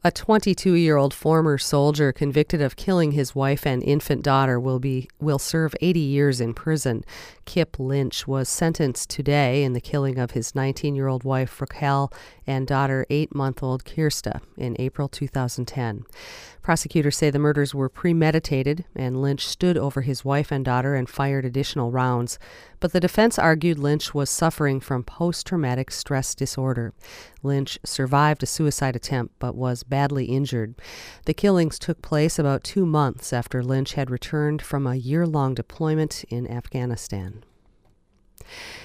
A 22-year-old former soldier convicted of killing his wife and infant daughter will serve 80 years in prison. Kip Lynch was sentenced today in the killing of his 19-year-old wife Raquel and daughter 8-month-old Kirsta in April 2010. Prosecutors say the murders were premeditated and Lynch stood over his wife and daughter and fired additional rounds. But the defense argued Lynch was suffering from post-traumatic stress disorder. Lynch survived a suicide attempt but was badly injured. The killings took place about 2 months after Lynch had returned from a year-long deployment in Afghanistan.